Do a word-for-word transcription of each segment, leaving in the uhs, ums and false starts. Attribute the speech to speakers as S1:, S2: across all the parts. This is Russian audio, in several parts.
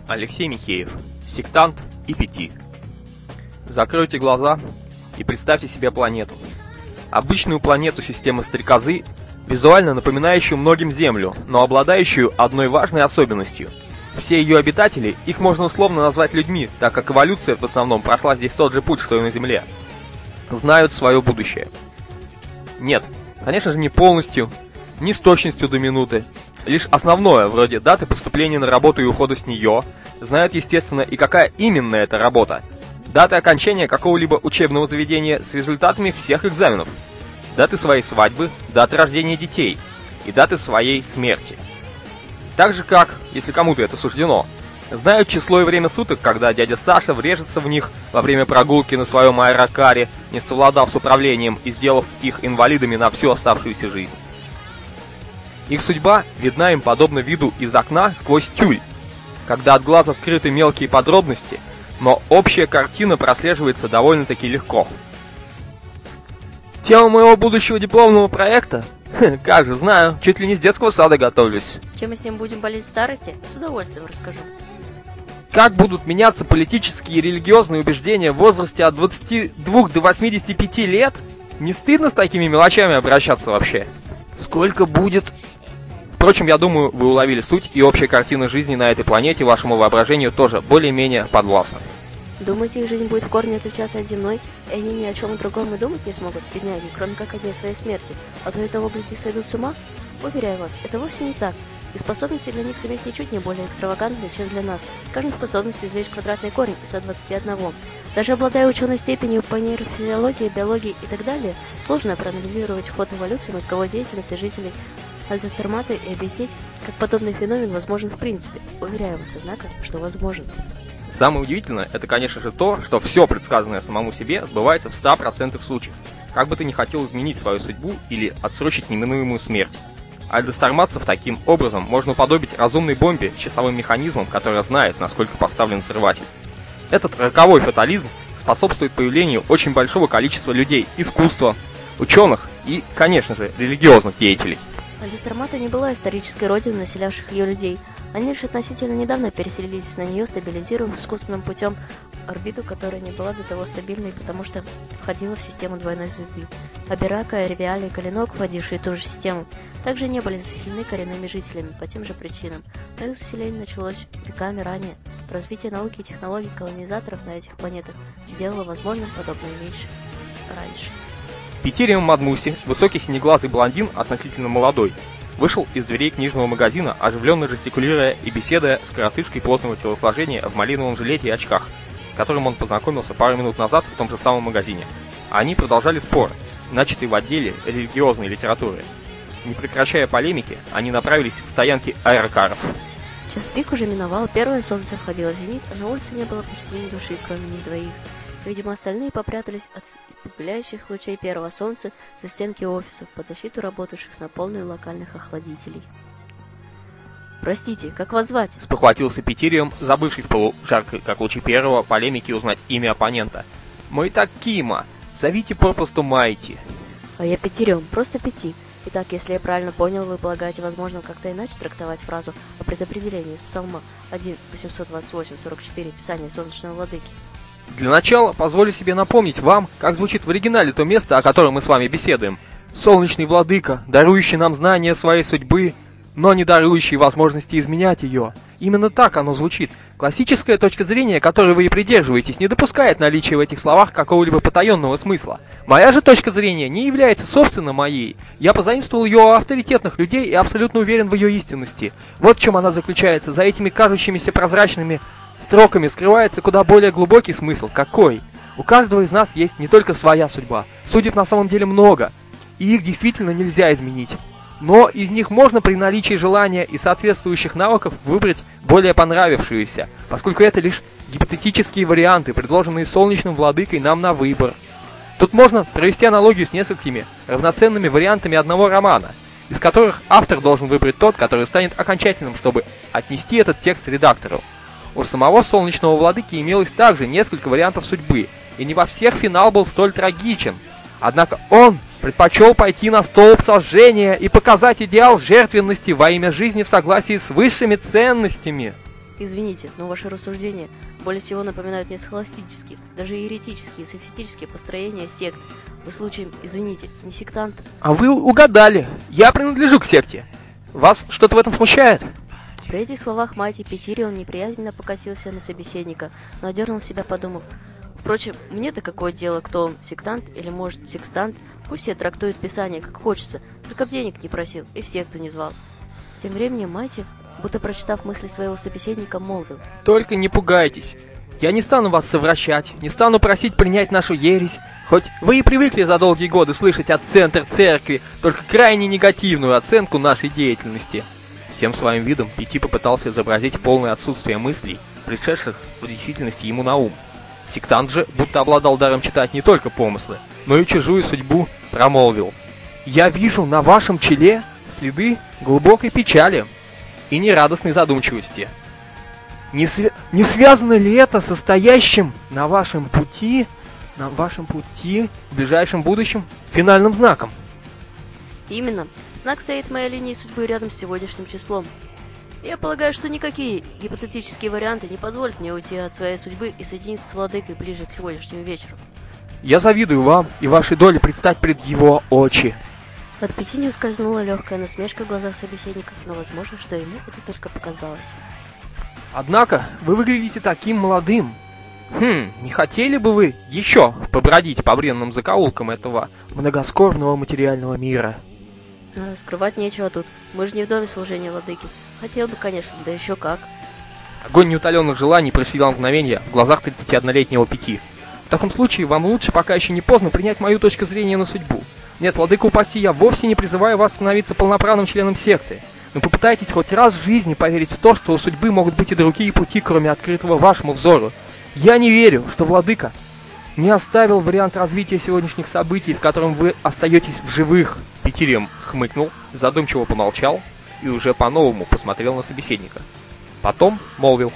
S1: Алексей Михеев, сектант и пяти. Закройте глаза и представьте себе планету. Обычную планету системы Стрекозы, визуально напоминающую многим Землю, но обладающую одной важной особенностью. Все ее обитатели, их можно условно назвать людьми, так как эволюция в основном прошла здесь тот же путь, что и на Земле. Знают свое будущее. Нет, конечно же не полностью, не с точностью до минуты. Лишь основное, вроде даты поступления на работу и ухода с нее, знают, естественно, и какая именно эта работа. Даты окончания какого-либо учебного заведения с результатами всех экзаменов. Даты своей свадьбы, даты рождения детей и даты своей смерти. Так же как, если кому-то это суждено, знают число и время суток, когда дядя Саша врежется в них во время прогулки на своем аэрокаре, не совладав с управлением и сделав их инвалидами на всю оставшуюся жизнь. Их судьба видна им подобно виду из окна сквозь тюль, когда от глаз открыты мелкие подробности, но общая картина прослеживается довольно-таки легко. Тема моего будущего дипломного проекта? Хм, как же, знаю, чуть ли не с детского сада готовлюсь.
S2: Чем мы с ним будем болеть в старости? С удовольствием расскажу.
S1: Как будут меняться политические и религиозные убеждения в возрасте от двадцати двух до восьмидесяти пяти лет? Не стыдно с такими мелочами обращаться вообще? Сколько будет... Впрочем, я думаю, вы уловили суть, и общая картина жизни на этой планете вашему воображению тоже более-менее подвластна.
S2: Думаете, их жизнь будет в корне отличаться от земной, и они ни о чем другом и думать не смогут, бедняги, кроме как о дне своей смерти, а то и того, гляди, сойдут с ума? Уверяю вас, это вовсе не так, и способности для них самих ничуть не более экстравагантны, чем для нас. Скажем, способность извлечь квадратный корень из ста двадцати одного. Даже обладая ученой степенью по нейрофизиологии, биологии и так далее, сложно проанализировать ход эволюции мозговой деятельности жителей Альдестермата и объяснить, как подобный феномен возможен в принципе. Уверяю вас, однако, что возможен.
S1: Самое удивительное, это, конечно же, то, что все предсказанное самому себе сбывается в ста процентах случаев. Как бы ты ни хотел изменить свою судьбу или отсрочить неминуемую смерть. Альдестерматцев таким образом можно уподобить разумной бомбе с часовым механизмом, которая знает, насколько поставлен взрыватель. Этот роковой фатализм способствует появлению очень большого количества людей, искусства, ученых и, конечно же, религиозных деятелей.
S2: Альдестермата не была исторической родиной населявших ее людей. Они лишь относительно недавно переселились на нее, стабилизировав искусственным путем орбиту, которая не была до того стабильной, потому что входила в систему двойной звезды. Абирака, Ревиали и Калинок, входившие в ту же систему, также не были заселены коренными жителями по тем же причинам, но их заселение началось веками ранее. Развитие науки и технологий колонизаторов на этих планетах сделало возможным подобные вещи раньше.
S1: Питириум Мадмуси, высокий синеглазый блондин, относительно молодой, вышел из дверей книжного магазина, оживленно жестикулируя и беседуя с коротышкой плотного телосложения в малиновом жилете и очках, с которым он познакомился пару минут назад в том же самом магазине. Они продолжали спор, начатый в отделе религиозной литературы. Не прекращая полемики, они направились к стоянке аэрокаров.
S2: Час пик уже миновал, первое солнце входило в зенит, а на улице не было почти ни души, кроме них двоих. Видимо, остальные попрятались от испепеляющих лучей первого солнца за стенки офисов под защиту работавших на полную локальных охладителей. «Простите, как вас звать?» —
S1: спохватился Питириум, забывший в полужаркой, как лучи первого, полемики узнать имя оппонента. «Мой так Кима, зовите попросту Майти».
S2: «А я Питириум, просто Пяти. Итак, если я правильно понял, вы полагаете возможным как-то иначе трактовать фразу о предопределении из Псалма один восемьсот двадцать восемь сорок четыре Писания Солнечного Владыки?»
S1: Для начала позволю себе напомнить вам, как звучит в оригинале то место, о котором мы с вами беседуем. «Солнечный владыка, дарующий нам знания своей судьбы, но не дарующий возможности изменять ее». Именно так оно звучит. Классическая точка зрения, которой вы и придерживаетесь, не допускает наличия в этих словах какого-либо потаенного смысла. Моя же точка зрения не является собственно моей. Я позаимствовал ее у авторитетных людей и абсолютно уверен в ее истинности. Вот в чем она заключается. За этими кажущимися прозрачными строками скрывается куда более глубокий смысл. Какой? У каждого из нас есть не только своя судьба. Судеб на самом деле много, и их действительно нельзя изменить. Но из них можно при наличии желания и соответствующих навыков выбрать более понравившиеся, поскольку это лишь гипотетические варианты, предложенные солнечным владыкой нам на выбор. Тут можно провести аналогию с несколькими равноценными вариантами одного романа, из которых автор должен выбрать тот, который станет окончательным, чтобы отнести этот текст редактору. У самого солнечного владыки имелось также несколько вариантов судьбы, и не во всех финал был столь трагичен. Однако он предпочел пойти на столб сожжения и показать идеал жертвенности во имя жизни в согласии с высшими ценностями.
S2: Извините, но ваши рассуждения более всего напоминают мне схоластические, даже еретические и софистические построения сект. Вы случаем, извините, не сектант?
S1: А вы угадали. Я принадлежу к секте. Вас что-то в этом смущает?
S2: При этих словах Майти Петирион неприязненно покосился на собеседника, но одернул себя, подумав: впрочем, мне-то какое дело, кто он, сектант или, может, секстант? Пусть себе трактует Писание как хочется, только б денег не просил и в секту не звал. Тем временем Майти, будто прочитав мысли своего собеседника, молвил:
S1: Только не пугайтесь. Я не стану вас совращать, не стану просить принять нашу ересь, хоть вы и привыкли за долгие годы слышать от центра церкви только крайне негативную оценку нашей деятельности. Всем своим видом Пяти попытался изобразить полное отсутствие мыслей, пришедших в действительности ему на ум. Сектант же, будто обладал даром читать не только помыслы, но и чужую судьбу, промолвил: «Я вижу на вашем челе следы глубокой печали и нерадостной задумчивости. Не, св... не связано ли это со стоящим на вашем пути, на вашем пути в ближайшем будущем финальным знаком?»
S2: Именно. Знак стоит в моей линии судьбы рядом с сегодняшним числом. Я полагаю, что никакие гипотетические варианты не позволят мне уйти от своей судьбы и соединиться с владыкой ближе к сегодняшнему вечеру.
S1: Я завидую вам и вашей доле предстать пред его очи.
S2: От Пяти не ускользнула легкая насмешка в глазах собеседника, но возможно, что ему это только показалось.
S1: Однако вы выглядите таким молодым. Хм, не хотели бы вы еще побродить по бренным закоулкам этого многоскорбного материального мира?
S2: А, скрывать нечего тут. Мы же не в доме служения владыки. Хотел бы, конечно, да еще как.
S1: Огонь неутоленных желаний просиял мгновенье в глазах тридцатиоднолетнего Пяти. В таком случае вам лучше, пока еще не поздно, принять мою точку зрения на судьбу. Нет, владыка упаси, я вовсе не призываю вас становиться полноправным членом секты. Но попытайтесь хоть раз в жизни поверить в то, что у судьбы могут быть и другие пути, кроме открытого вашему взору. Я не верю, что владыка не оставил вариант развития сегодняшних событий, в котором вы остаетесь в живых. Пятерем хмыкнул, задумчиво помолчал и уже по-новому посмотрел на собеседника. Потом молвил: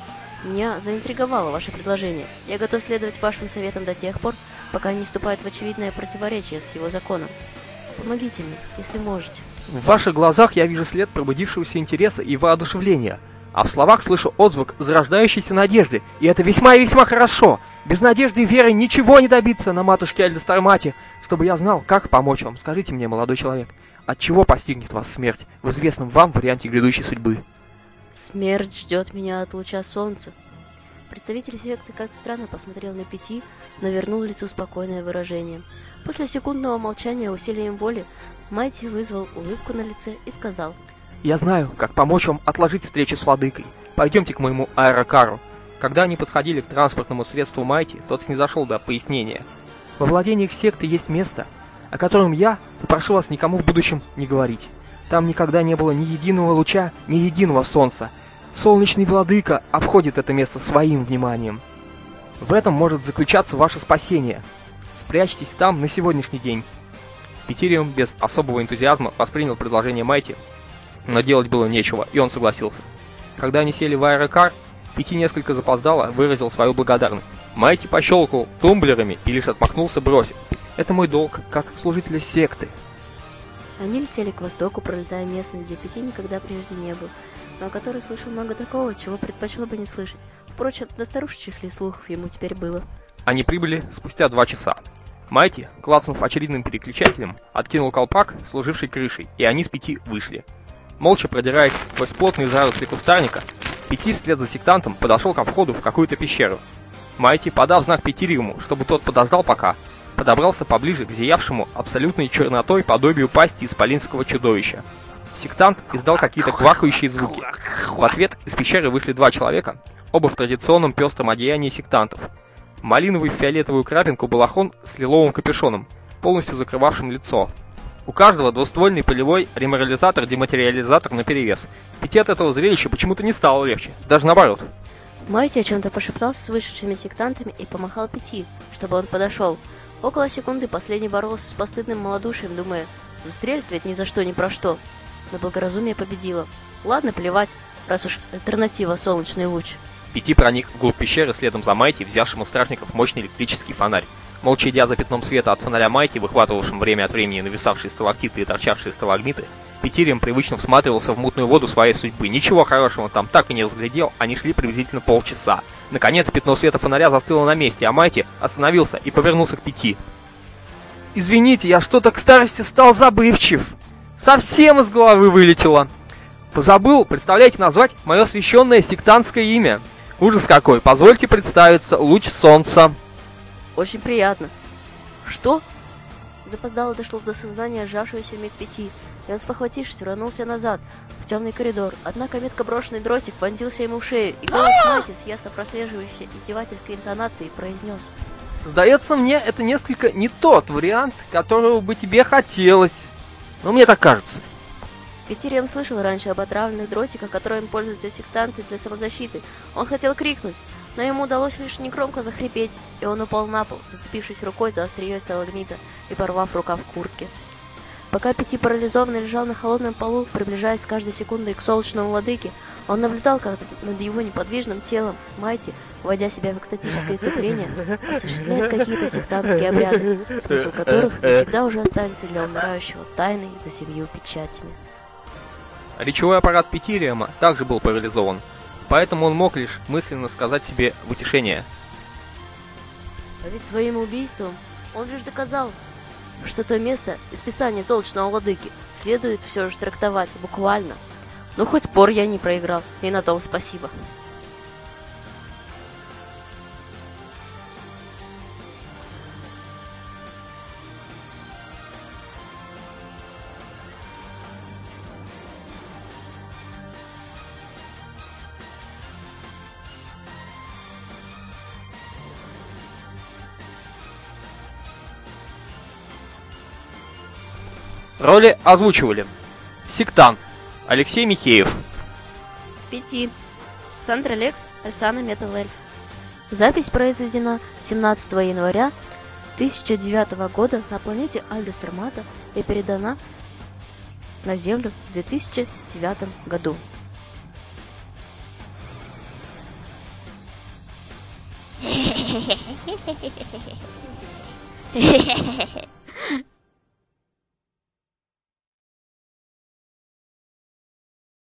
S2: Меня заинтриговало ваше предложение. Я готов следовать вашим советам до тех пор, пока не вступает в очевидное противоречие с его законом. Помогите мне, если можете.
S1: В ваших глазах я вижу след пробудившегося интереса и воодушевления, а в словах слышу отзвук зарождающейся надежды, и это весьма и весьма хорошо. Без надежды и веры ничего не добиться на матушке Альдостармате. Чтобы я знал, как помочь вам, скажите мне, молодой человек, от чего постигнет вас смерть в известном вам варианте грядущей судьбы?
S2: Смерть ждет меня от луча солнца. Представитель секты как-то странно посмотрел на Пяти, но вернул лицу спокойное выражение. После секундного молчания усилием воли Майти вызвал улыбку на лице и сказал:
S1: «Я знаю, как помочь вам отложить встречу с владыкой. Пойдемте к моему аэрокару». Когда они подходили к транспортному средству Майти, тот снизошел до пояснения. «Во владениях секты есть место, о котором я попрошу вас никому в будущем не говорить. Там никогда не было ни единого луча, ни единого солнца. Солнечный владыка обходит это место своим вниманием. В этом может заключаться ваше спасение. Спрячьтесь там на сегодняшний день». Пятериум без особого энтузиазма воспринял предложение Майти, но делать было нечего, и он согласился. Когда они сели в аэрокар, Пяти несколько запоздало выразил свою благодарность. Майти пощелкал тумблерами и лишь отмахнулся, бросив: «Это мой долг, как служителя секты».
S2: Они летели к востоку, пролетая местность, где Пяти никогда прежде не был, но о которой слышал много такого, чего предпочел бы не слышать. Впрочем, до старушечьих ли слухов ему теперь было.
S1: Они прибыли спустя два часа. Майти, клацнув очередным переключателем, откинул колпак, служивший крышей, и они с Пяти вышли. Молча продираясь сквозь плотные заросли кустарника, Пяти вслед за сектантом подошел ко входу в какую-то пещеру. Майти, подав знак Пятериуму, чтобы тот подождал пока, подобрался поближе к зиявшему абсолютной чернотой подобию пасти исполинского чудовища. Сектант издал какие-то квакающие звуки. В ответ из пещеры вышли два человека, оба в традиционном пестром одеянии сектантов. Малиновый в фиолетовую крапинку балахон с лиловым капюшоном, полностью закрывавшим лицо. У каждого двуствольный полевой реморализатор-дематериализатор наперевес. Пяти от этого зрелища почему-то не стало легче, даже наоборот.
S2: Майти о чем-то пошептался с вышедшими сектантами и помахал Пяти, чтобы он подошел. Около секунды последний боролся с постыдным малодушием, думая: застрелит ведь ни за что ни про что. Но благоразумие победило. Ладно, плевать, раз уж альтернатива — солнечный луч.
S1: Пяти проник вглубь пещеры следом за Майти, взявшим у стражников мощный электрический фонарь. Молча идя за пятном света от фонаря Майти, выхватывавшим время от времени нависавшие сталактиты и торчавшие сталагмиты, Петирием привычно всматривался в мутную воду своей судьбы. Ничего хорошего он там так и не разглядел, они шли приблизительно полчаса. Наконец, пятно света фонаря застыло на месте, а Майти остановился и повернулся к Пяти. «Извините, я что-то к старости стал забывчив. Совсем из головы вылетело. Позабыл, представляете, назвать мое священное сектантское имя. Ужас какой, позвольте представиться, луч солнца».
S2: Очень приятно. Что? Запоздало дошло до сознания сжавшегося миг Пяти, и он, спохватившись, рванулся назад, в темный коридор. Однако метко брошенный дротик вонзился ему в шею, и голос Майти с ясно прослеживающей издевательской интонацией произнес:
S1: «Сдается мне, это несколько не тот вариант, которого бы тебе хотелось. Но мне так кажется».
S2: Петирием слышал раньше об отравленных дротиках, которыми пользуются сектанты для самозащиты. Он хотел крикнуть, но ему удалось лишь негромко захрипеть, и он упал на пол, зацепившись рукой за острие сталагмита и порвав рукав куртки. Пока Пяти парализованно лежал на холодном полу, приближаясь с каждой секундой к солнечному владыке, он наблюдал, как над его неподвижным телом Майти, вводя себя в экстатическое иступление, осуществляет какие-то сектантские обряды, смысл которых навсегда уже останется для умирающего тайной за семью печатями.
S1: Речевой аппарат Петириема также был парализован, поэтому он мог лишь мысленно сказать себе в утешение:
S2: А ведь своим убийством он лишь доказал, что то место из Писания Солнечного Владыки следует все же трактовать буквально. Ну, хоть спор я не проиграл, и на том спасибо.
S1: Роли озвучивали: Сектант — Алексей Михеев.
S2: Пяти. Сандра Лекс, Альсана Металэль. Запись произведена семнадцатого января тысяча девятого года на планете Альдестермата и передана на Землю в две тысячи девятом году. Хе-хе-хе.